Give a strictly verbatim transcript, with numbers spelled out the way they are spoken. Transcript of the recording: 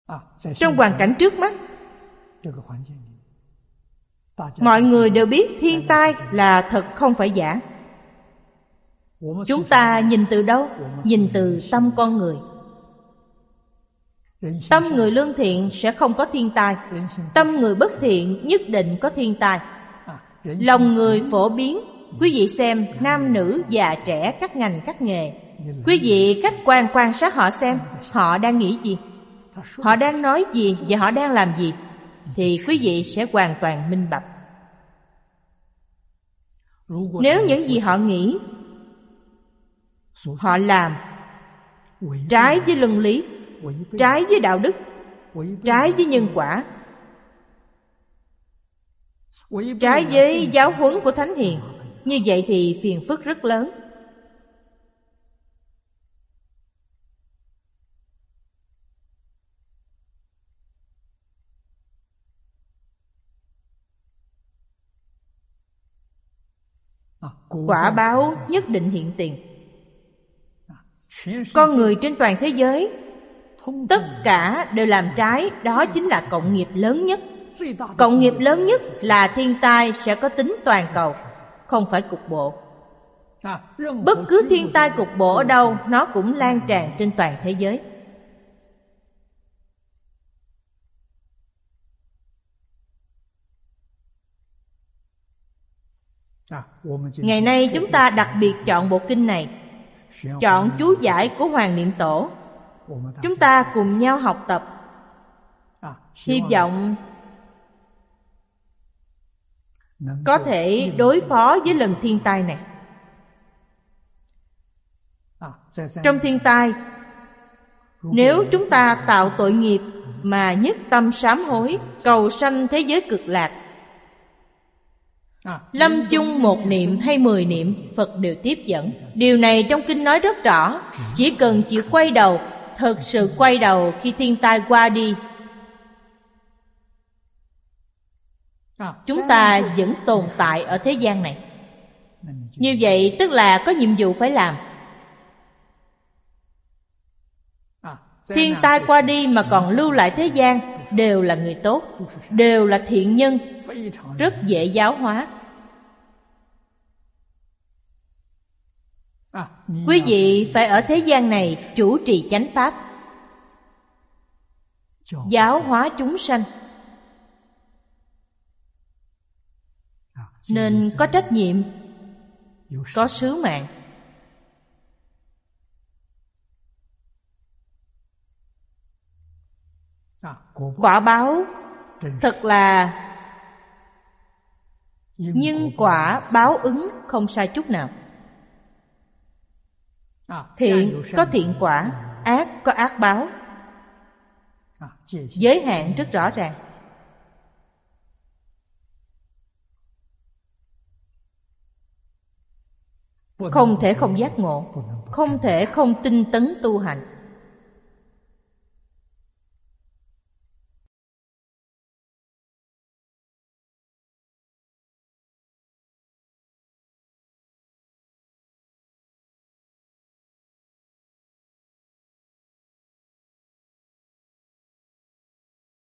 Trong hoàn cảnh trước mắt, mọi người đều biết thiên tai là thật không phải giả. Chúng ta nhìn từ đâu? Nhìn từ tâm con người. Tâm người lương thiện sẽ không có thiên tai. Tâm người bất thiện nhất định có thiên tai. Lòng người phổ biến. Quý vị xem nam nữ già trẻ các ngành các nghề, quý vị khách quan quan sát họ xem, họ đang nghĩ gì, họ đang nói gì và họ đang làm gì, thì quý vị sẽ hoàn toàn minh bạch. Nếu những gì họ nghĩ, họ làm trái với luân lý, trái với đạo đức, trái với nhân quả, trái với giáo huấn của Thánh Hiền, như vậy thì phiền phức rất lớn. Quả báo nhất định hiện tiền. Con người trên toàn thế giới tất cả đều làm trái, đó chính là cộng nghiệp lớn nhất. Cộng nghiệp lớn nhất là thiên tai sẽ có tính toàn cầu, không phải cục bộ. Bất cứ thiên tai cục bộ ở đâu, nó cũng lan tràn trên toàn thế giới. Ngày nay chúng ta đặc biệt chọn bộ kinh này, chọn chú giải của Hoàng Niệm Tổ. Chúng ta cùng nhau học tập, hy vọng có thể đối phó với lần thiên tai này. Trong thiên tai, nếu chúng ta tạo tội nghiệp mà nhất tâm sám hối, cầu sanh thế giới cực lạc, lâm chung một niệm hay mười niệm, Phật đều tiếp dẫn. Điều này trong kinh nói rất rõ. Chỉ cần chịu quay đầu, thật sự quay đầu khi thiên tai qua đi, chúng ta vẫn tồn tại ở thế gian này. Như vậy tức là có nhiệm vụ phải làm. Thiên tai qua đi mà còn lưu lại thế gian, đều là người tốt, đều là thiện nhân, rất dễ giáo hóa. Quý vị phải ở thế gian này chủ trì chánh pháp, giáo hóa chúng sanh, nên có trách nhiệm, có sứ mạng. Quả báo thật là nhân quả báo ứng, không sai chút nào. Thiện có thiện quả, ác có ác báo. Giới hạn rất rõ ràng. Không thể không giác ngộ, không thể không tinh tấn tu hành.